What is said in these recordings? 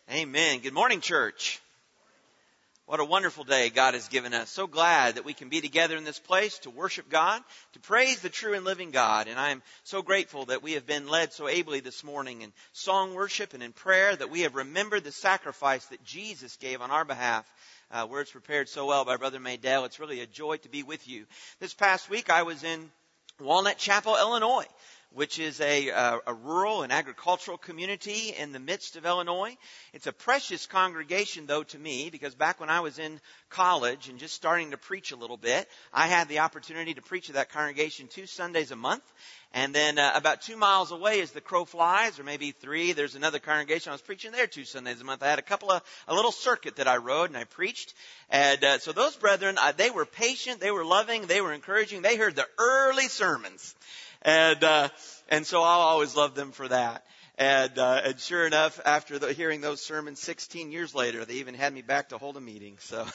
Amen. Good morning, church. What a wonderful day God has given us. So glad that we can be together in this place to worship God, to praise the true and living God. And I am so grateful that we have been led so ably this morning in song worship and in prayer, that we have remembered the sacrifice that Jesus gave on our behalf. Words prepared so well by Brother Maydale. It's really a joy to be with you. This past week I was in Walnut Chapel, Illinois, which is a rural and agricultural community in the midst of Illinois. It's a precious congregation, though, to me, because back when I was in college and just starting to preach a little bit, I had the opportunity to preach at that congregation 2 Sundays a month. And then about 2 miles away as the crow flies, or maybe 3, there's another congregation. I was preaching there 2 Sundays a month. I had a little circuit that I rode and I preached. And so those brethren, they were patient, they were loving, they were encouraging. They heard the early sermons. And so I'll always love them for that. And sure enough, after hearing those sermons 16 years later, they even had me back to hold a meeting. So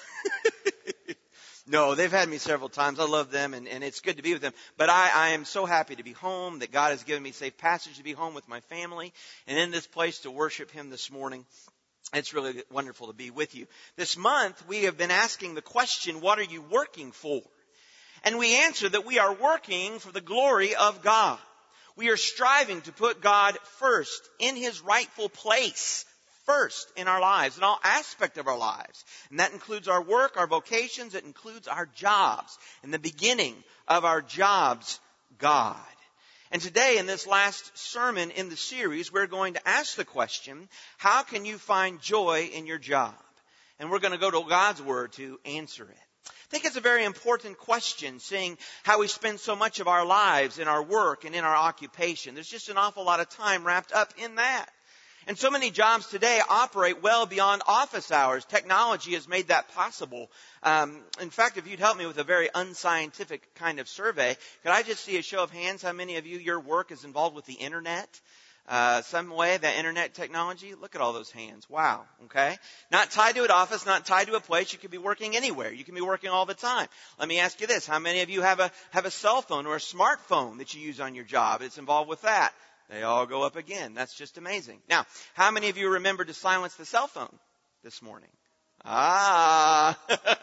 no, they've had me several times. I love them, and it's good to be with them. But I am so happy to be home, that God has given me safe passage to be home with my family and in this place to worship Him this morning. It's really wonderful to be with you. This month, we have been asking the question, what are you working for? And we answer that we are working for the glory of God. We are striving to put God first, in His rightful place, first in our lives, in all aspects of our lives. And that includes our work, our vocations, it includes our jobs. In the beginning of our jobs, God. And today, in this last sermon in the series, we're going to ask the question, how can you find joy in your job? And we're going to go to God's Word to answer it. I think it's a very important question, seeing how we spend so much of our lives in our work and in our occupation. There's just an awful lot of time wrapped up in that. And so many jobs today operate well beyond office hours. Technology has made that possible. In fact, if you'd help me with a very unscientific kind of survey, could I just see a show of hands how many of you, your work is involved with the internet? Some way, that internet technology. Look at all those hands. Wow. Okay. Not tied to an office, not tied to a place. You could be working anywhere. You can be working all the time. Let me ask you this. How many of you have a cell phone or a smartphone that you use on your job? It's involved with that. They all go up again. That's just amazing. Now, how many of you remember to silence the cell phone this morning? Well,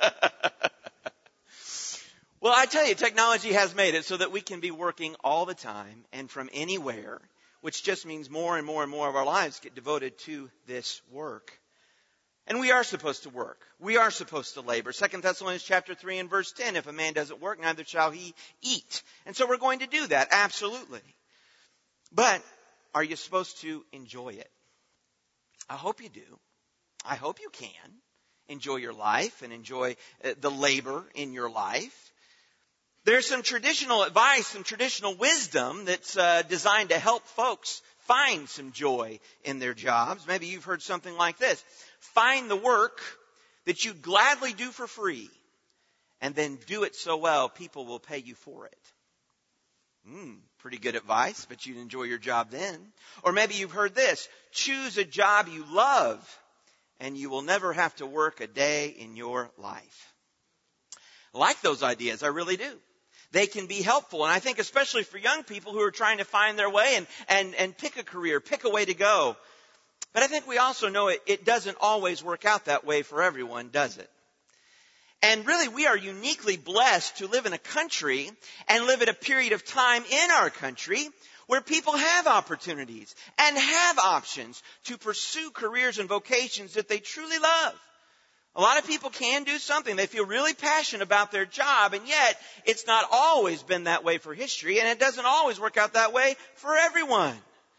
I tell you, technology has made it so that we can be working all the time and from anywhere, which just means more and more and more of our lives get devoted to this work. And we are supposed to work. We are supposed to labor. 2 Thessalonians chapter 3 and verse 10, if a man doesn't work, neither shall he eat. And so we're going to do that, absolutely. But are you supposed to enjoy it? I hope you do. I hope you can enjoy your life and enjoy the labor in your life. There's some traditional advice, some traditional wisdom that's designed to help folks find some joy in their jobs. Maybe you've heard something like this. Find the work that you gladly do for free, and then do it so well people will pay you for it. Pretty good advice, but you'd enjoy your job then. Or maybe you've heard this. Choose a job you love, and you will never have to work a day in your life. I like those ideas. I really do. They can be helpful. And I think especially for young people who are trying to find their way and pick a career, pick a way to go. But I think we also know it doesn't always work out that way for everyone, does it? And really, we are uniquely blessed to live in a country and live at a period of time in our country where people have opportunities and have options to pursue careers and vocations that they truly love. A lot of people can do something. They feel really passionate about their job, and yet it's not always been that way for history, and it doesn't always work out that way for everyone.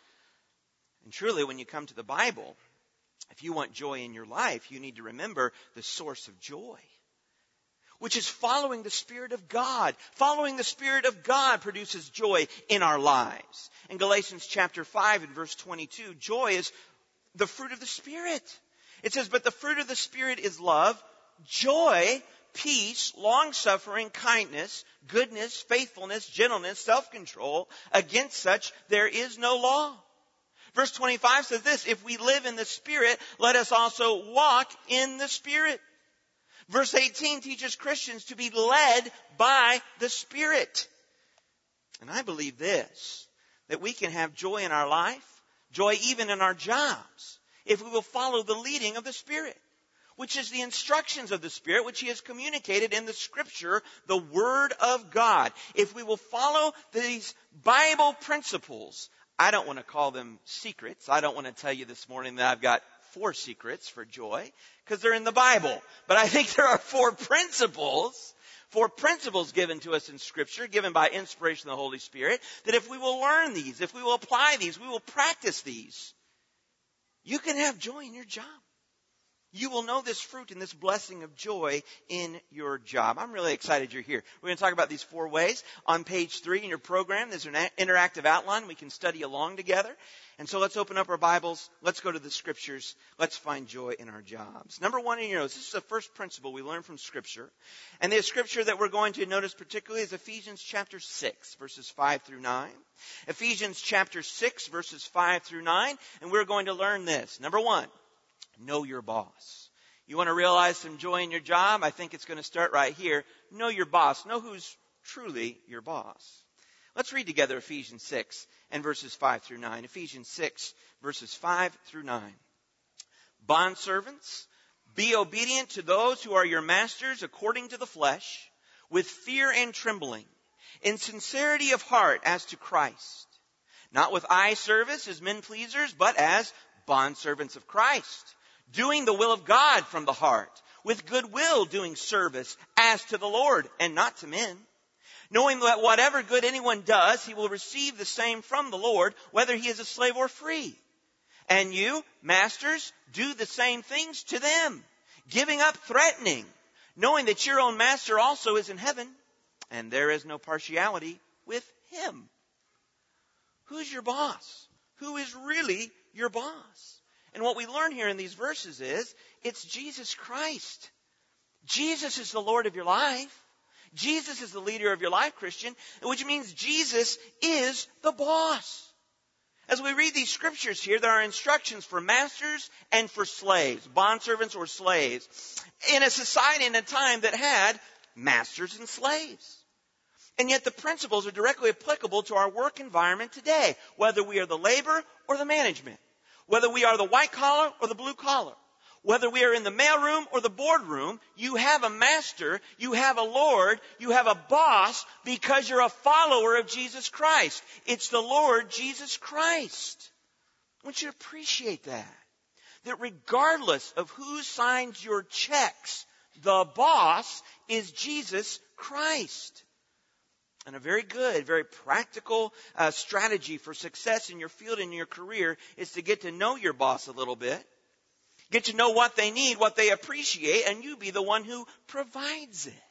And truly, when you come to the Bible, if you want joy in your life, you need to remember the source of joy, which is following the Spirit of God. Following the Spirit of God produces joy in our lives. In Galatians chapter 5 and verse 22, joy is the fruit of the Spirit. It says, but the fruit of the Spirit is love, joy, peace, long-suffering, kindness, goodness, faithfulness, gentleness, self-control. Against such there is no law. Verse 25 says this, if we live in the Spirit, let us also walk in the Spirit. Verse 18 teaches Christians to be led by the Spirit. And I believe this, that we can have joy in our life, joy even in our jobs, if we will follow the leading of the Spirit, which is the instructions of the Spirit, which He has communicated in the Scripture, the Word of God. If we will follow these Bible principles, I don't want to call them secrets. I don't want to tell you this morning that I've got 4 secrets for joy, because they're in the Bible. But I think there are 4 principles given to us in Scripture, given by inspiration of the Holy Spirit, that if we will learn these, if we will apply these, we will practice these, you can have joy in your job. You will know this fruit and this blessing of joy in your job. I'm really excited you're here. We're going to talk about these 4 ways. On page 3 in your program, there's an interactive outline. We can study along together. And so let's open up our Bibles. Let's go to the Scriptures. Let's find joy in our jobs. Number 1 in your notes. This is the first principle we learn from Scripture. And the Scripture that we're going to notice particularly is Ephesians chapter 6, verses 5 through 9. Ephesians chapter 6, verses 5 through 9. And we're going to learn this. Number 1. Know your boss. You want to realize some joy in your job? I think it's going to start right here. Know your boss. Know who's truly your boss. Let's read together Ephesians 6 and verses 5 through 9. Ephesians 6, verses 5 through 9. Bondservants, be obedient to those who are your masters according to the flesh, with fear and trembling, in sincerity of heart as to Christ, not with eye service as men pleasers, but as bondservants of Christ, doing the will of God from the heart, with good will doing service as to the Lord and not to men, knowing that whatever good anyone does, he will receive the same from the Lord, whether he is a slave or free. And you, masters, do the same things to them, giving up threatening, knowing that your own master also is in heaven, and there is no partiality with him. Who's your boss? Who is really your boss? And what we learn here in these verses is, it's Jesus Christ. Jesus is the Lord of your life. Jesus is the leader of your life, Christian, which means Jesus is the boss. As we read these scriptures here, there are instructions for masters and for slaves, bondservants or slaves, in a society and a time that had masters and slaves. And yet the principles are directly applicable to our work environment today, whether we are the labor or the management, whether we are the white collar or the blue collar, whether we are in the mailroom or the boardroom. You have a master, you have a Lord, you have a boss because you're a follower of Jesus Christ. It's the Lord Jesus Christ. I want you to appreciate that. That regardless of who signs your checks, the boss is Jesus Christ. And a very good, very practical strategy for success in your field and in your career is to get to know your boss a little bit. Get to know what they need, what they appreciate, and you be the one who provides it.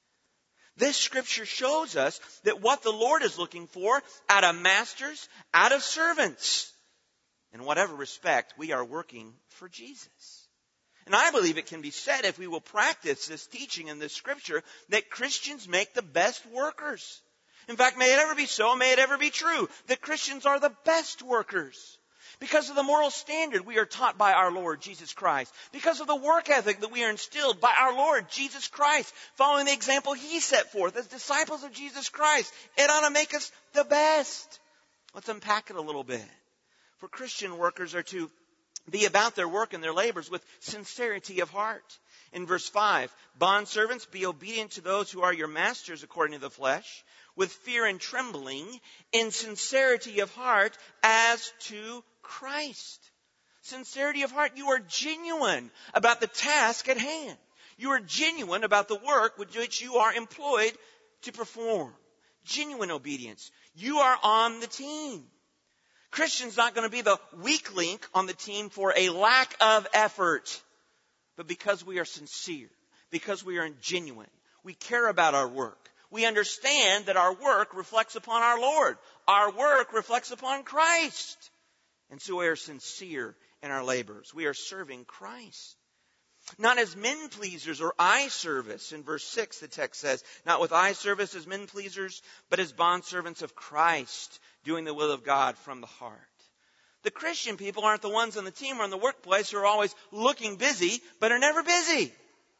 This scripture shows us that what the Lord is looking for out of masters, out of servants. In whatever respect, we are working for Jesus. And I believe it can be said, if we will practice this teaching in this scripture, that Christians make the best workers. In fact, may it ever be so, may it ever be true, that Christians are the best workers. Because of the moral standard we are taught by our Lord Jesus Christ. Because of the work ethic that we are instilled by our Lord Jesus Christ. Following the example He set forth as disciples of Jesus Christ. It ought to make us the best. Let's unpack it a little bit. For Christian workers are to be about their work and their labors with sincerity of heart. In verse 5, bondservants, be obedient to those who are your masters according to the flesh, with fear and trembling, in sincerity of heart as to Christ. Sincerity of heart. You are genuine about the task at hand. You are genuine about the work with which you are employed to perform. Genuine obedience. You are on the team. Christian's not going to be the weak link on the team for a lack of effort, but because we are sincere, because we are genuine, we care about our work. We understand that our work reflects upon our Lord. Our work reflects upon Christ. And so we are sincere in our labors. We are serving Christ. Not as men pleasers or eye service. In verse 6, the text says, not with eye service as men pleasers, but as bondservants of Christ, doing the will of God from the heart. The Christian people aren't the ones on the team or in the workplace who are always looking busy, but are never busy.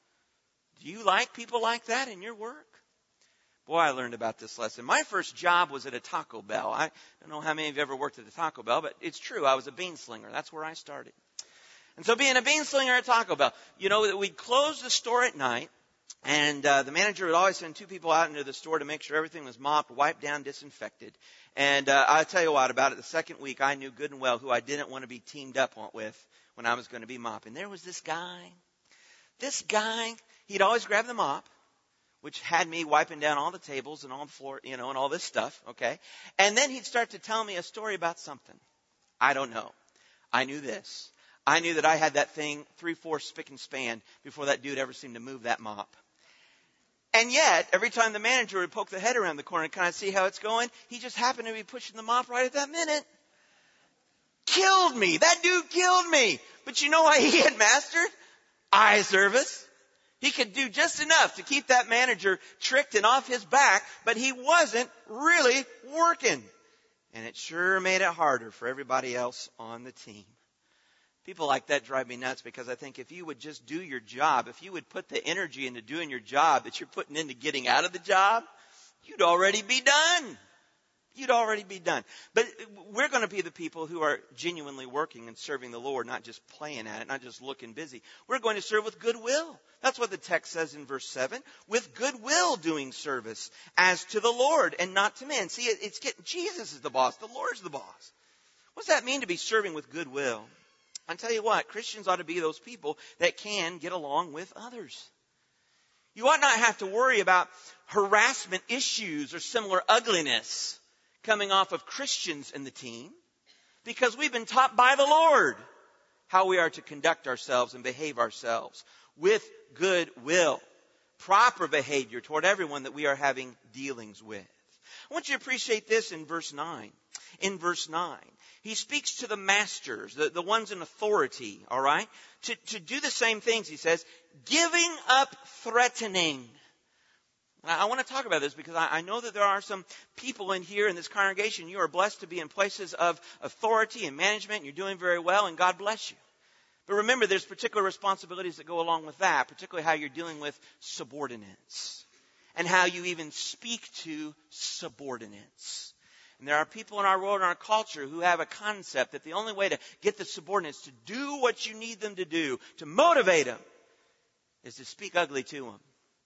Do you like people like that in your work? Boy, I learned about this lesson. My first job was at a Taco Bell. I don't know how many of you ever worked at a Taco Bell, but it's true. I was a bean slinger. That's where I started. And so being a bean slinger at Taco Bell, we'd close the store at night, and the manager would always send 2 people out into the store to make sure everything was mopped, wiped down, disinfected. And I'll tell you what, about it, the second week, I knew good and well who I didn't want to be teamed up with when I was going to be mopping. There was this guy. He'd always grab the mop, which had me wiping down all the tables and all the floor, and all this stuff, okay? And then he'd start to tell me a story about something. I don't know. I knew this. I knew that I had that thing 3/4 spick and span before that dude ever seemed to move that mop. And yet, every time the manager would poke the head around the corner and kind of see how it's going, he just happened to be pushing the mop right at that minute. Killed me. That dude killed me. But you know why he had mastered? Eye service. He could do just enough to keep that manager tricked and off his back, but he wasn't really working. And it sure made it harder for everybody else on the team. People like that drive me nuts because I think if you would just do your job, if you would put the energy into doing your job that you're putting into getting out of the job, you'd already be done. You'd already be done. But we're going to be the people who are genuinely working and serving the Lord, not just playing at it, not just looking busy. We're going to serve with goodwill. That's what the text says in verse 7. With goodwill doing service as to the Lord and not to men. See, it's getting Jesus is the boss. The Lord's the boss. What does that mean to be serving with goodwill? I'll tell you what, Christians ought to be those people that can get along with others. You ought not have to worry about harassment issues or similar ugliness coming off of Christians in the team, because we've been taught by the Lord how we are to conduct ourselves and behave ourselves with good will, proper behavior toward everyone that we are having dealings with. I want you to appreciate this in verse 9. In verse 9, he speaks to the masters, the ones in authority, all right, to do the same things, he says, giving up threatening. I want to talk about this because I know that there are some people in here in this congregation. You are blessed to be in places of authority and management, and you're doing very well, and God bless you. But remember, there's particular responsibilities that go along with that, particularly how you're dealing with subordinates and how you even speak to subordinates. And there are people in our world and our culture who have a concept that the only way to get the subordinates to do what you need them to do, to motivate them, is to speak ugly to them.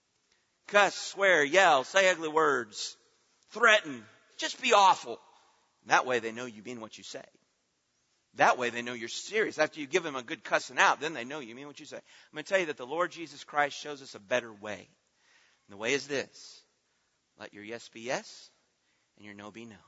Cuss, swear, yell, say ugly words, threaten, just be awful. That way they know you mean what you say. That way they know you're serious. After you give them a good cussing out, then they know you mean what you say. I'm going to tell you that the Lord Jesus Christ shows us a better way. And the way is this. Let your yes be yes and your no be no.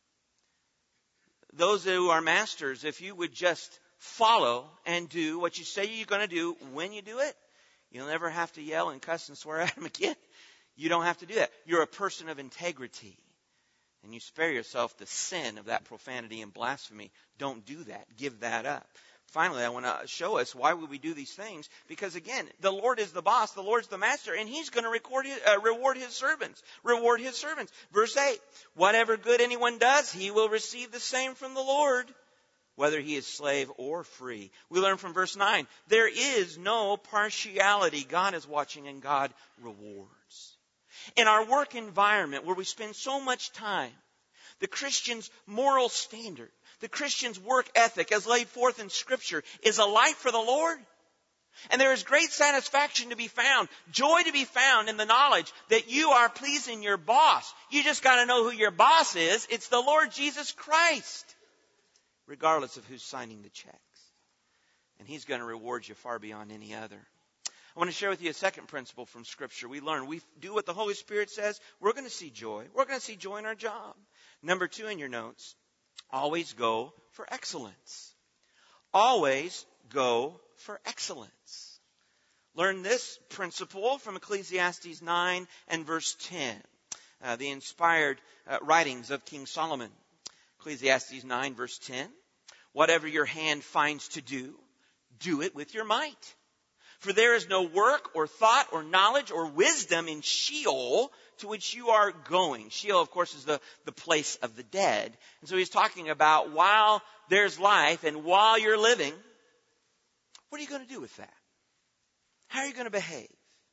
Those who are masters, if you would just follow and do what you say you're going to do when you do it, you'll never have to yell and cuss and swear at them again. You don't have to do that. You're a person of integrity. And you spare yourself the sin of that profanity and blasphemy. Don't do that. Give that up. Finally, I want to show us why would we do these things. Because again, the Lord is the boss. The Lord's the master. And He's going to reward His servants. Reward His servants. Verse 8. Whatever good anyone does, he will receive the same from the Lord, whether he is slave or free. We learn from verse 9. There is no partiality. God is watching and God rewards. In our work environment where we spend so much time, the Christian's moral standard, the Christian's work ethic as laid forth in Scripture is a light for the Lord. And there is great satisfaction to be found, joy to be found in the knowledge that you are pleasing your boss. You just got to know who your boss is. It's the Lord Jesus Christ, regardless of who's signing the checks. And He's going to reward you far beyond any other. I want to share with you a second principle from Scripture. We learn, we do what the Holy Spirit says, we're going to see joy. We're going to see joy in our job. Number 2 in your notes, always go for excellence. Always go for excellence. Learn this principle from Ecclesiastes 9 and verse 10, the inspired writings of King Solomon. Ecclesiastes 9 verse 10, whatever your hand finds to do, do it with your might. For there is no work or thought or knowledge or wisdom in Sheol to which you are going. Sheol, of course, is the place of the dead. And so he's talking about while there's life and while you're living, what are you going to do with that? How are you going to behave?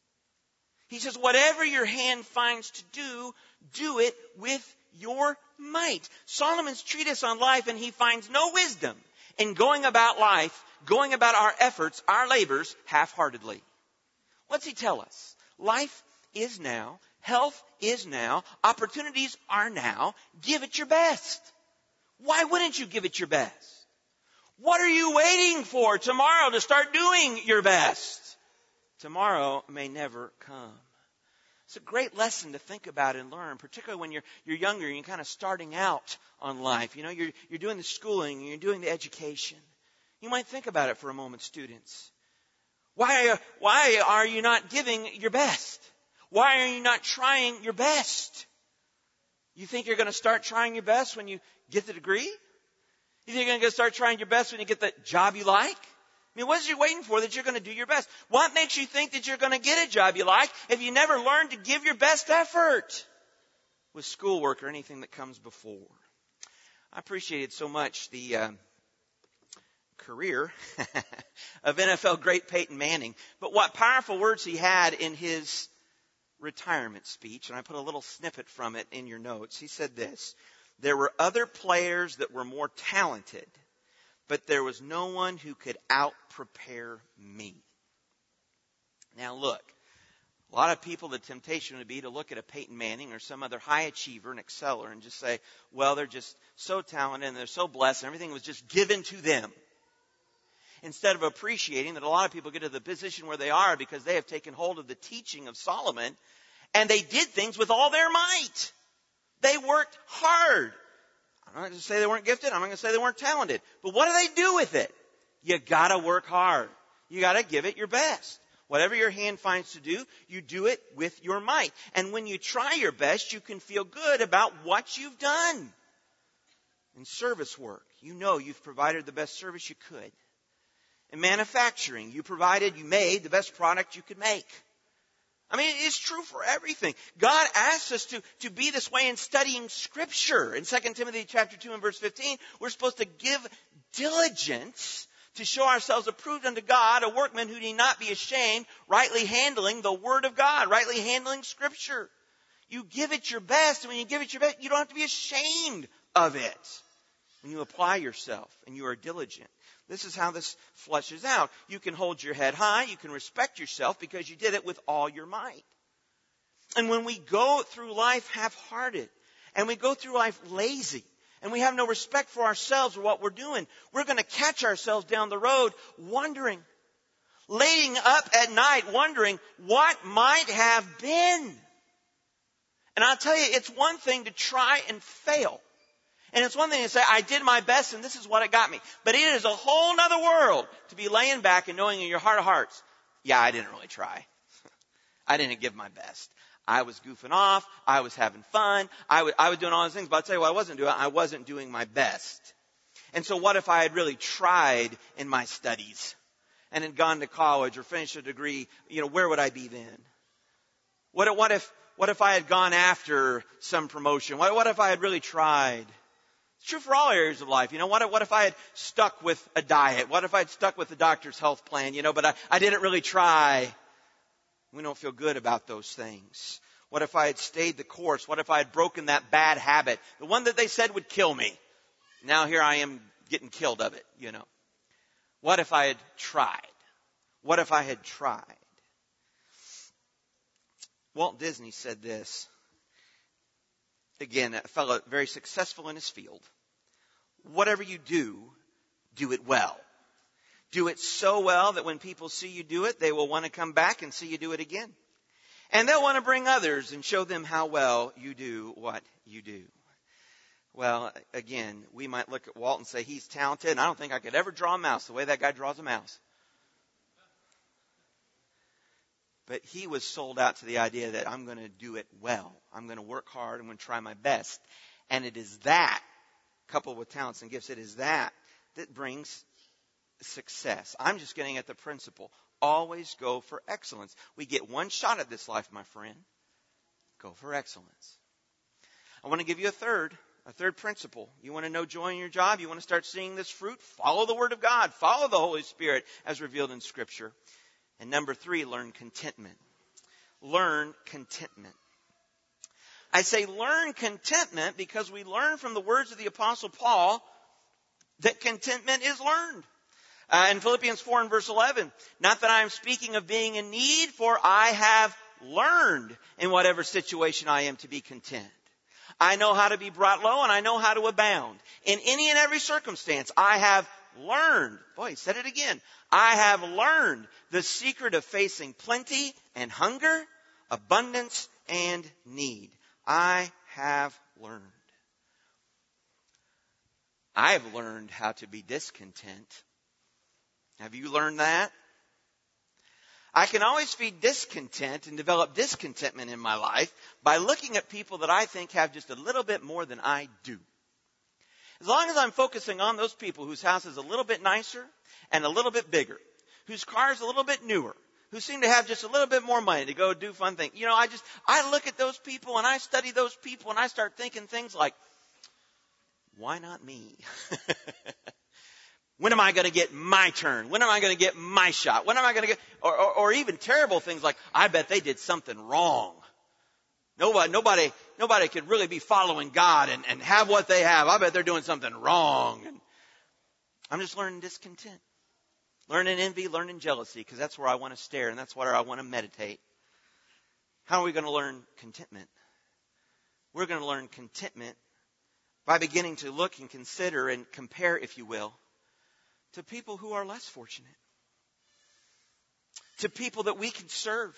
He says, whatever your hand finds to do, do it with your might. Solomon's treatise on life, and he finds no wisdom in going about life going about our efforts, our labors, half-heartedly. What's he tell us? Life is now. Health is now. Opportunities are now. Give it your best. Why wouldn't you give it your best? What are you waiting for tomorrow to start doing your best? Tomorrow may never come. It's a great lesson to think about and learn, particularly when you're younger and you're kind of starting out on life. You know, you're doing the schooling, you're doing the education. You might think about it for a moment, students. Why are you not giving your best? Why are you not trying your best? You think you're going to start trying your best when you get the degree? You think you're going to start trying your best when you get the job you like? I mean, what is you waiting for that you're going to do your best? What makes you think that you're going to get a job you like if you never learn to give your best effort with schoolwork or anything that comes before? I appreciated so much the career of NFL great Peyton Manning. But what powerful words he had in his retirement speech, and I put a little snippet from it in your notes. He said this: there were other players that were more talented, but there was no one who could out-prepare me. Now look, a lot of people, the temptation would be to look at a Peyton Manning or some other high achiever and exceller and just say, well, they're just so talented and they're so blessed and everything was just given to them. Instead of appreciating that a lot of people get to the position where they are because they have taken hold of the teaching of Solomon and they did things with all their might. They worked hard. I'm not going to say they weren't gifted. I'm not going to say they weren't talented. But what do they do with it? You got to work hard. You got to give it your best. Whatever your hand finds to do, you do it with your might. And when you try your best, you can feel good about what you've done. In service work, you know you've provided the best service you could. In manufacturing, you made the best product you could make. I mean, it's true for everything. God asks us to be this way in studying Scripture. In 2 Timothy chapter 2 and verse 15, we're supposed to give diligence to show ourselves approved unto God, a workman who need not be ashamed, rightly handling the Word of God, rightly handling Scripture. You give it your best, and when you give it your best, you don't have to be ashamed of it. When you apply yourself and you are diligent. This is how this fleshes out. You can hold your head high. You can respect yourself because you did it with all your might. And when we go through life half-hearted and we go through life lazy and we have no respect for ourselves or what we're doing, we're going to catch ourselves down the road wondering, laying up at night wondering what might have been. And I'll tell you, it's one thing to try and fail. And it's one thing to say, I did my best and this is what it got me. But it is a whole other world to be laying back and knowing in your heart of hearts, yeah, I didn't really try. I didn't give my best. I was goofing off. I was having fun. I was doing all those things. But I'll tell you what I wasn't doing my best. And so what if I had really tried in my studies and had gone to college or finished a degree? You know, where would I be then? What if I had gone after some promotion? What if I had really tried? It's true for all areas of life. You know, what if I had stuck with a diet? What if I had stuck with the doctor's health plan? You know, but I didn't really try. We don't feel good about those things. What if I had stayed the course? What if I had broken that bad habit? The one that they said would kill me. Now here I am getting killed of it, you know. What if I had tried? What if I had tried? Walt Disney said this. Again, a fellow very successful in his field. Whatever you do, do it well. Do it so well that when people see you do it, they will want to come back and see you do it again. And they'll want to bring others and show them how well you do what you do. Well, again, we might look at Walt and say he's talented, and I don't think I could ever draw a mouse the way that guy draws a mouse. But he was sold out to the idea that I'm going to do it well. I'm going to work hard. I'm going to try my best. And it is that, coupled with talents and gifts, it is that brings success. I'm just getting at the principle. Always go for excellence. We get one shot at this life, my friend. Go for excellence. I want to give you a third principle. You want to know joy in your job? You want to start seeing this fruit? Follow the Word of God. Follow the Holy Spirit as revealed in Scripture. And number 3, learn contentment. Learn contentment. I say learn contentment because we learn from the words of the Apostle Paul that contentment is learned. In Philippians 4 and verse 11, not that I am speaking of being in need, for I have learned in whatever situation I am to be content. I know how to be brought low and I know how to abound. In any and every circumstance, I have learned. Boy, he said it again. I have learned the secret of facing plenty and hunger, abundance and need. I have learned. I have learned how to be discontent. Have you learned that? I can always feed discontent and develop discontentment in my life by looking at people that I think have just a little bit more than I do. As long as I'm focusing on those people whose house is a little bit nicer and a little bit bigger, whose car is a little bit newer, who seem to have just a little bit more money to go do fun things. You know, I look at those people and I study those people and I start thinking things like, why not me? When am I going to get my turn? When am I going to get my shot? When am I going to get, or even terrible things like, I bet they did something wrong. Nobody could really be following God and have what they have. I bet they're doing something wrong. And I'm just learning discontent. Learning envy, learning jealousy, because that's where I want to stare and that's where I want to meditate. How are we going to learn contentment? We're going to learn contentment by beginning to look and consider and compare, if you will, to people who are less fortunate. To people that we can serve.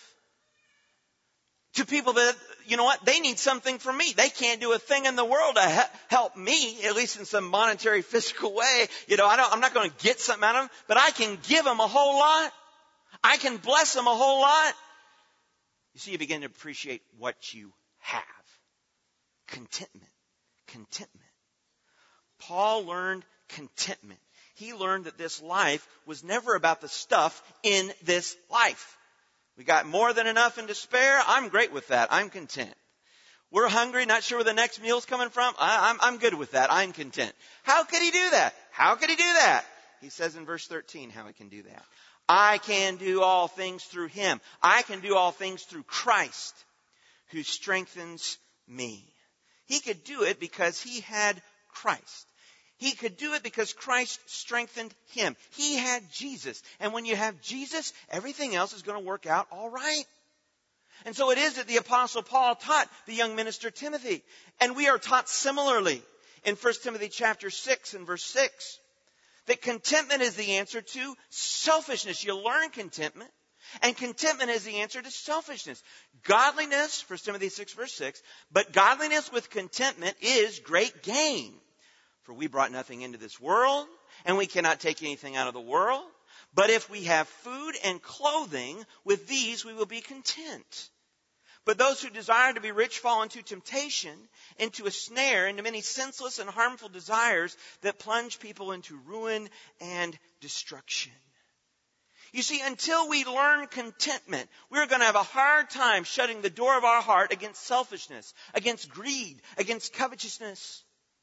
To people that, you know what, they need something from me. They can't do a thing in the world to help me, at least in some monetary, physical way. You know, I'm not going to get something out of them, but I can give them a whole lot. I can bless them a whole lot. You see, you begin to appreciate what you have. Contentment. Contentment. Paul learned contentment. He learned that this life was never about the stuff in this life. We got more than enough and to spare. I'm great with that. I'm content. We're hungry, not sure where the next meal's coming from. I'm good with that. I'm content. How could he do that? How could he do that? He says in verse 13 how he can do that. I can do all things through him. I can do all things through Christ who strengthens me. He could do it because he had Christ. He could do it because Christ strengthened him. He had Jesus. And when you have Jesus, everything else is going to work out all right. And so it is that the Apostle Paul taught the young minister Timothy. And we are taught similarly in 1 Timothy chapter 6 and verse 6. That contentment is the answer to selfishness. You learn contentment. And contentment is the answer to selfishness. Godliness, 1 Timothy 6 verse 6. But godliness with contentment is great gain. For we brought nothing into this world, and we cannot take anything out of the world. But if we have food and clothing, with these we will be content. But those who desire to be rich fall into temptation, into a snare, into many senseless and harmful desires that plunge people into ruin and destruction. You see, until we learn contentment, we're going to have a hard time shutting the door of our heart against selfishness, against greed, against covetousness.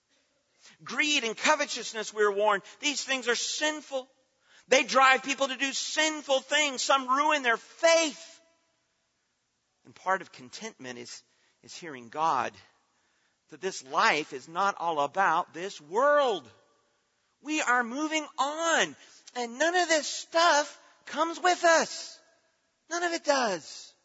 Greed and covetousness, we're warned, these things are sinful. They drive people to do sinful things. Some ruin their faith. And part of contentment is hearing God that this life is not all about this world. We are moving on. And none of this stuff comes with us. None of it does.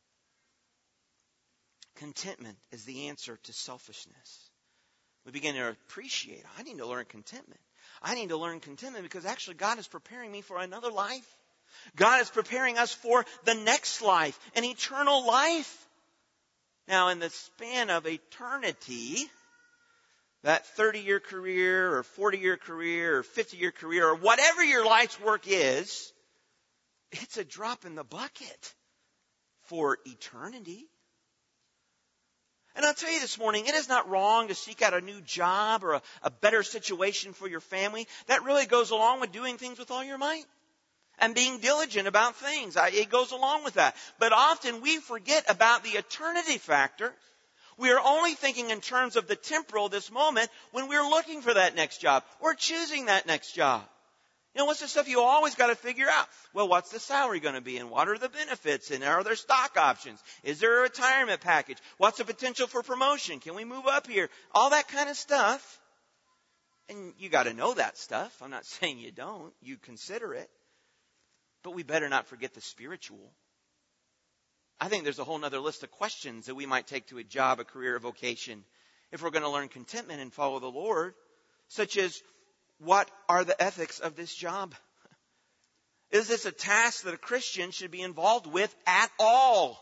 Contentment is the answer to selfishness. We begin to appreciate, I need to learn contentment. I need to learn contentment because actually God is preparing me for another life. God is preparing us for the next life, an eternal life. Now, in the span of eternity, that 30-year career or 40-year career or 50-year career or whatever your life's work is, it's a drop in the bucket for eternity. And I'll tell you this morning, it is not wrong to seek out a new job or a better situation for your family. That really goes along with doing things with all your might and being diligent about things. It goes along with that. But often we forget about the eternity factor. We are only thinking in terms of the temporal, this moment, when we're looking for that next job or choosing that next job. You know, what's the stuff you always got to figure out? Well, what's the salary going to be? And what are the benefits? And are there stock options? Is there a retirement package? What's the potential for promotion? Can we move up here? All that kind of stuff. And you got to know that stuff. I'm not saying you don't. You consider it. But we better not forget the spiritual. I think there's a whole other list of questions that we might take to a job, a career, a vocation, if we're going to learn contentment and follow the Lord, such as, what are the ethics of this job? Is this a task that a Christian should be involved with at all?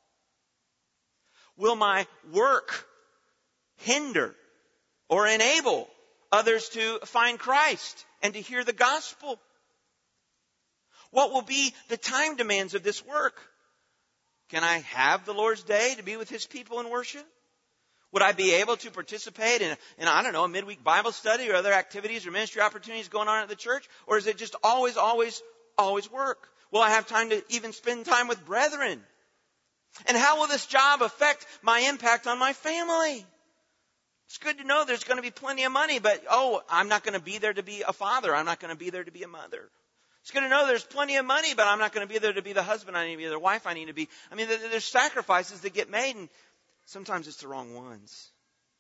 Will my work hinder or enable others to find Christ and to hear the gospel? What will be the time demands of this work? Can I have the Lord's Day to be with His people in worship? Would I be able to participate in a midweek Bible study or other activities or ministry opportunities going on at the church? Or is it just always work? Will I have time to even spend time with brethren? And how will this job affect my impact on my family? It's good to know there's going to be plenty of money, but I'm not going to be there to be a father. I'm not going to be there to be a mother. It's good to know there's plenty of money, but I'm not going to be there to be the husband I need to be, the wife I need to be. There's sacrifices that get made, and sometimes it's the wrong ones.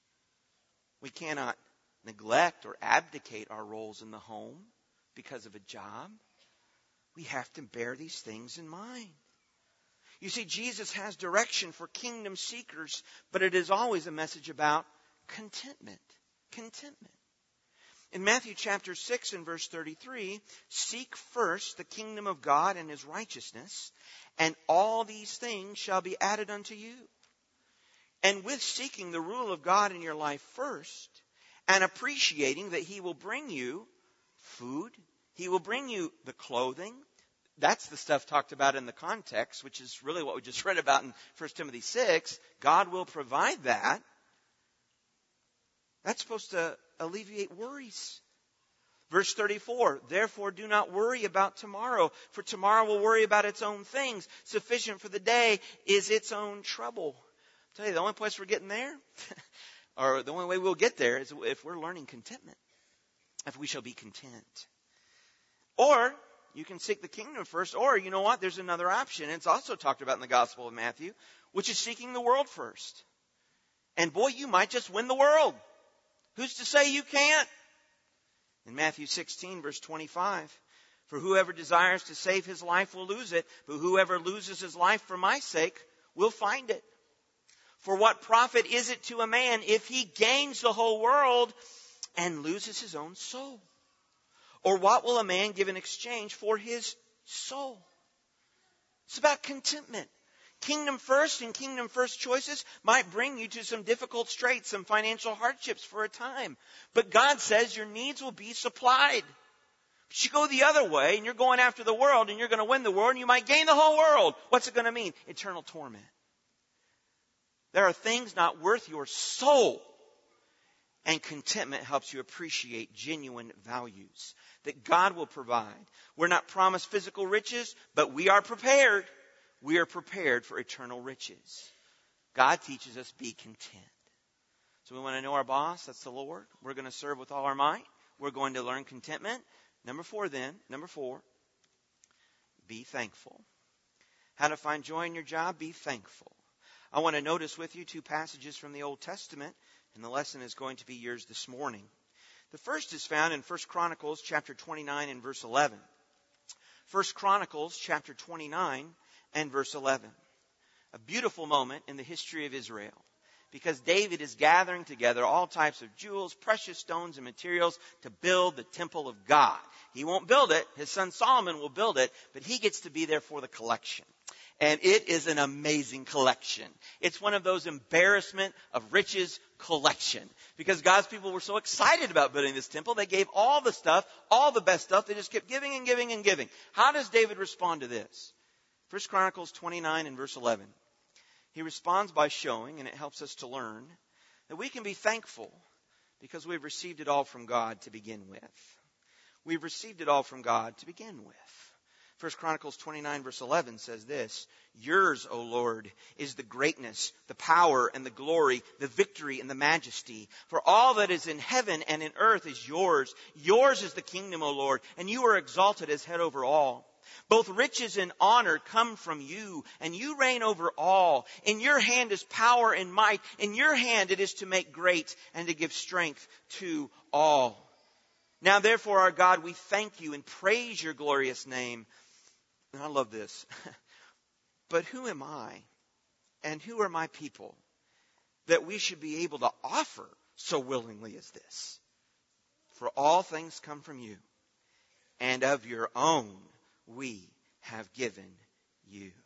We cannot neglect or abdicate our roles in the home because of a job. We have to bear these things in mind. You see, Jesus has direction for kingdom seekers, but it is always a message about contentment. Contentment. In Matthew chapter 6 and verse 33, seek first the kingdom of God and His righteousness, and all these things shall be added unto you. And with seeking the rule of God in your life first, and appreciating that He will bring you food, He will bring you the clothing. That's the stuff talked about in the context, which is really what we just read about in 1 Timothy 6. God will provide that. That's supposed to alleviate worries. Verse 34, therefore do not worry about tomorrow, for tomorrow will worry about its own things. Sufficient for the day is its own trouble. I'll tell you, the only place we're getting there, or the only way we'll get there, is if we're learning contentment. If we shall be content. Or you can seek the kingdom first, or you know what, there's another option. It's also talked about in the Gospel of Matthew, which is seeking the world first. And boy, you might just win the world. Who's to say you can't? In Matthew 16, verse 25, for whoever desires to save his life will lose it, but whoever loses his life for my sake will find it. For what profit is it to a man if he gains the whole world and loses his own soul? Or what will a man give in exchange for his soul? It's about contentment. Kingdom first and kingdom first choices might bring you to some difficult straits, some financial hardships for a time. But God says your needs will be supplied. But you go the other way and you're going after the world and you're going to win the world and you might gain the whole world. What's it going to mean? Eternal torment. There are things not worth your soul. And contentment helps you appreciate genuine values that God will provide. We're not promised physical riches, but we are prepared. We are prepared for eternal riches. God teaches us be content. So we want to know our boss. That's the Lord. We're going to serve with all our might. We're going to learn contentment. Number four, be thankful. How to find joy in your job? Be thankful. I want to notice with you two passages from the Old Testament, and the lesson is going to be yours this morning. The first is found in 1 Chronicles chapter 29 and verse 11. 1 Chronicles chapter 29 and verse 11. A beautiful moment in the history of Israel, because David is gathering together all types of jewels, precious stones, and materials to build the temple of God. He won't build it. His son Solomon will build it, but he gets to be there for the collection. And it is an amazing collection. It's one of those embarrassment of riches collection. Because God's people were so excited about building this temple, they gave all the stuff, all the best stuff. They just kept giving and giving and giving. How does David respond to this? 1 Chronicles 29 and verse 11. He responds by showing, and it helps us to learn, that we can be thankful because we've received it all from God to begin with. We've received it all from God to begin with. 1 Chronicles 29 verse 11 says this, yours, O Lord, is the greatness, the power, and the glory, the victory, and the majesty. For all that is in heaven and in earth is yours. Yours is the kingdom, O Lord, and you are exalted as head over all. Both riches and honor come from you, and you reign over all. In your hand is power and might. In your hand it is to make great and to give strength to all. Now therefore, our God, we thank you and praise your glorious name. And I love this. But who am I and who are my people that we should be able to offer so willingly as this? For all things come from you, and of your own we have given you. It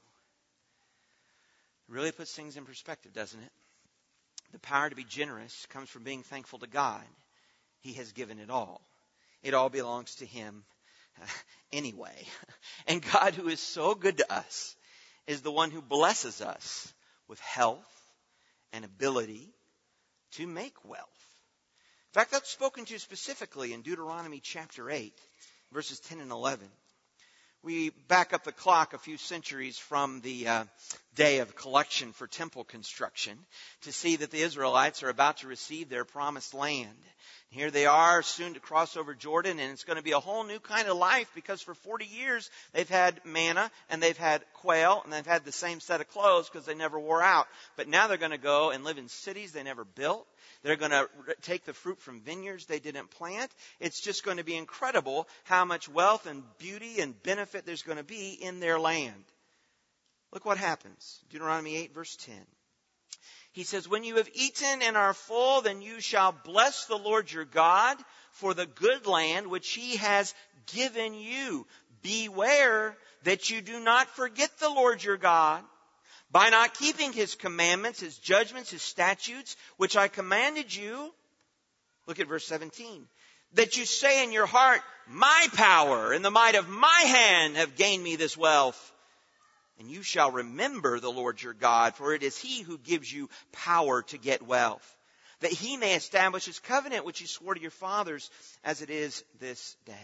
really puts things in perspective, doesn't it? The power to be generous comes from being thankful to God. He has given it all. It all belongs to Him anyway. And God, who is so good to us, is the one who blesses us with health and ability to make wealth. In fact, that's spoken to specifically in Deuteronomy chapter 8, verses 10 and 11. We back up the clock a few centuries from the day of collection for temple construction to see that the Israelites are about to receive their promised land. Here they are, soon to cross over Jordan, and it's going to be a whole new kind of life because for 40 years they've had manna and they've had quail and they've had the same set of clothes because they never wore out. But now they're going to go and live in cities they never built. They're going to take the fruit from vineyards they didn't plant. It's just going to be incredible how much wealth and beauty and benefit there's going to be in their land. Look what happens. Deuteronomy 8, verse 10. He says, when you have eaten and are full, then you shall bless the Lord your God for the good land which He has given you. Beware that you do not forget the Lord your God by not keeping His commandments, His judgments, His statutes, which I commanded you. Look at verse 17. That you say in your heart, my power and the might of my hand have gained me this wealth. And you shall remember the Lord your God, for it is He who gives you power to get wealth, that He may establish His covenant, which He swore to your fathers, as it is this day.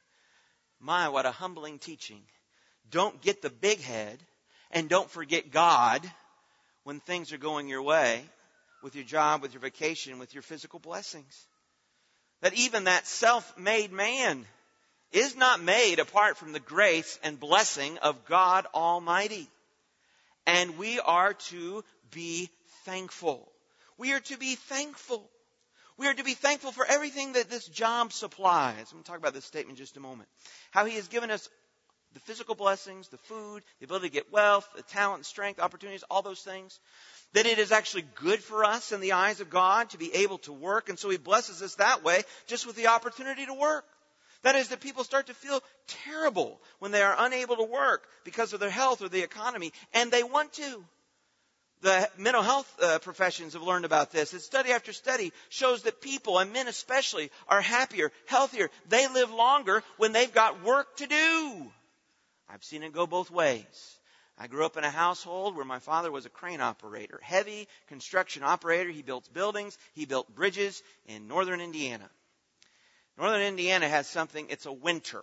My, what a humbling teaching. Don't get the big head, and don't forget God when things are going your way, with your job, with your vacation, with your physical blessings. That even that self-made man is not made apart from the grace and blessing of God Almighty. And we are to be thankful. We are to be thankful. We are to be thankful for everything that this job supplies. I'm going to talk about this statement in just a moment. How He has given us the physical blessings, the food, the ability to get wealth, the talent, strength, opportunities, all those things. That it is actually good for us in the eyes of God to be able to work. And so He blesses us that way just with the opportunity to work. That is, that people start to feel terrible when they are unable to work because of their health or the economy, and they want to. The mental health professions have learned about this. And study after study shows that people, and men especially, are happier, healthier. They live longer when they've got work to do. I've seen it go both ways. I grew up in a household where my father was a crane operator, heavy construction operator. He built buildings. He built bridges in northern Indiana. Northern Indiana has something, it's a winter.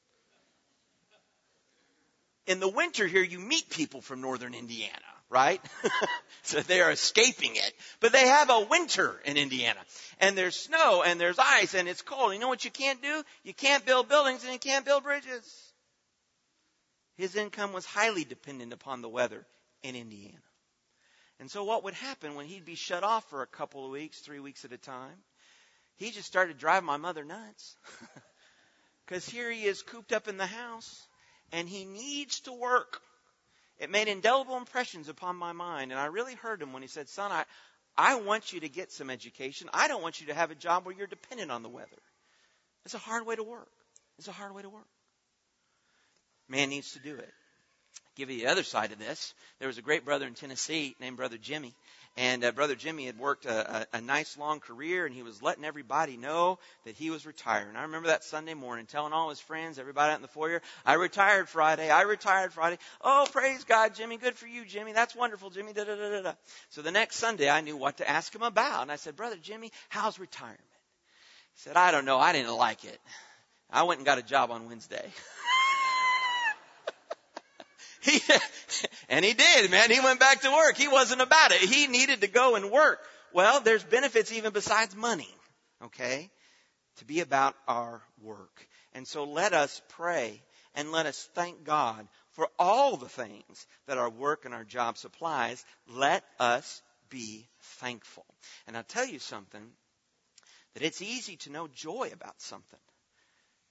In the winter here, you meet people from northern Indiana, right? So they are escaping it. But they have a winter in Indiana. And there's snow and there's ice and it's cold. You know what you can't do? You can't build buildings and you can't build bridges. His income was highly dependent upon the weather in Indiana. And so what would happen when he'd be shut off for a couple of weeks, 3 weeks at a time? He just started driving my mother nuts. Because here he is cooped up in the house, and he needs to work. It made indelible impressions upon my mind, and I really heard him when he said, son, I want you to get some education. I don't want you to have a job where you're dependent on the weather. It's a hard way to work. It's a hard way to work. Man needs to do it. Give you the other side of this. There was a great brother in Tennessee named Brother Jimmy. And Brother Jimmy had worked a nice long career, and he was letting everybody know that he was retiring. I remember that Sunday morning telling all his friends, everybody out in the foyer, I retired Friday. Oh, praise God, Jimmy. Good for you, Jimmy. That's wonderful, Jimmy. Da, da, da, da, da. So the next Sunday, I knew what to ask him about. And I said, Brother Jimmy, how's retirement? He said, I don't know. I didn't like it. I went and got a job on Wednesday. And he did, man. He went back to work. He wasn't about it. He needed to go and work. Well, there's benefits even besides money, okay, to be about our work. And so let us pray and let us thank God for all the things that our work and our job supplies. Let us be thankful. And I'll tell you something, that it's easy to know joy about something.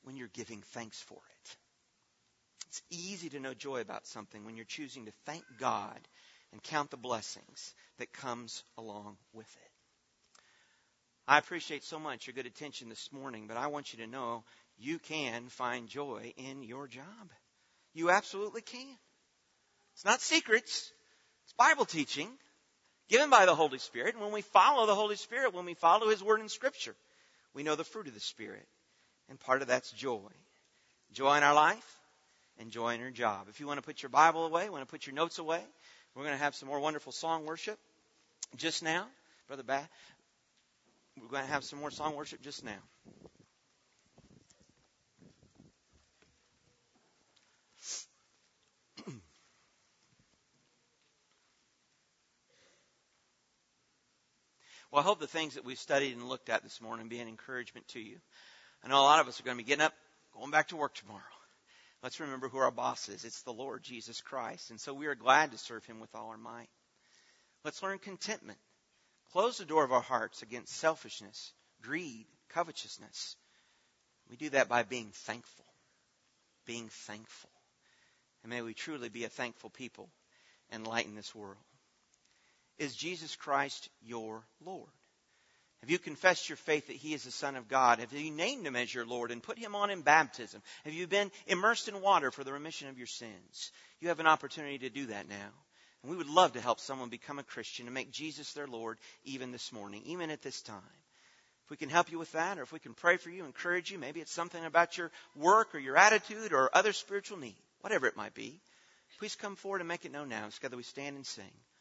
when you're giving thanks for it. It's easy to know joy about something when you're choosing to thank God and count the blessings that comes along with it. I appreciate so much your good attention this morning, but I want you to know you can find joy in your job. You absolutely can. It's not secrets. It's Bible teaching given by the Holy Spirit. And when we follow the Holy Spirit, when we follow His Word in Scripture, we know the fruit of the Spirit. And part of that's joy. Joy in our life and joy in your job. If you want to put your Bible away, want to put your notes away, we're going to have some more wonderful song worship just now. Brother Bath, we're going to have some more song worship just now. Well, I hope the things that we've studied and looked at this morning be an encouragement to you. I know a lot of us are going to be getting up, going back to work tomorrow. Let's remember who our boss is. It's the Lord Jesus Christ. And so we are glad to serve Him with all our might. Let's learn contentment. Close the door of our hearts against selfishness, greed, covetousness. We do that by being thankful. Being thankful. And may we truly be a thankful people and lighten this world. Is Jesus Christ your Lord? Have you confessed your faith that He is the Son of God? Have you named Him as your Lord and put Him on in baptism? Have you been immersed in water for the remission of your sins? You have an opportunity to do that now. And we would love to help someone become a Christian and make Jesus their Lord even this morning, even at this time. If we can help you with that, or if we can pray for you, encourage you, maybe it's something about your work or your attitude or other spiritual need, whatever it might be, please come forward and make it known now. Together we stand and sing.